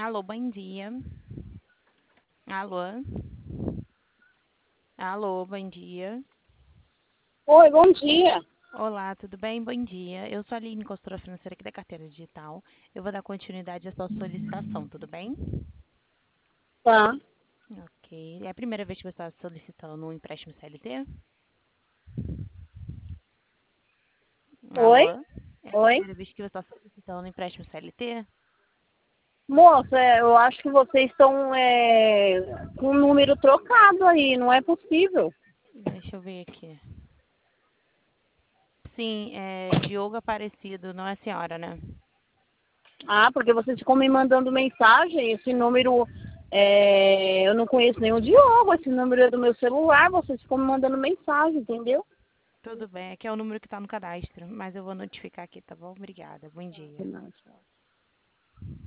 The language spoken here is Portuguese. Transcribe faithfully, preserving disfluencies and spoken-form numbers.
Alô, bom dia. Alô? Alô, bom dia. Oi, bom dia. Olá, tudo bem? Bom dia. Eu sou a Aline, consultora financeira aqui da Carteira Digital. Eu vou dar continuidade à sua solicitação, tudo bem? Tá. Ok. É a primeira vez que você está solicitando um empréstimo C L T? Oi? Alô? É a Oi? primeira vez que você está solicitando um empréstimo C L T? Moça, é, eu acho que vocês estão é, com um número trocado aí, não é possível. Deixa eu ver aqui. Sim, é Diogo Aparecido, não é a senhora, né? Ah, porque vocês ficam me mandando mensagem, esse número, é, eu não conheço nenhum Diogo, esse número é do meu celular, vocês ficam me mandando mensagem, entendeu? Tudo bem, aqui é o número que está no cadastro, mas eu vou notificar aqui, tá bom? Obrigada, bom dia. Não, tchau.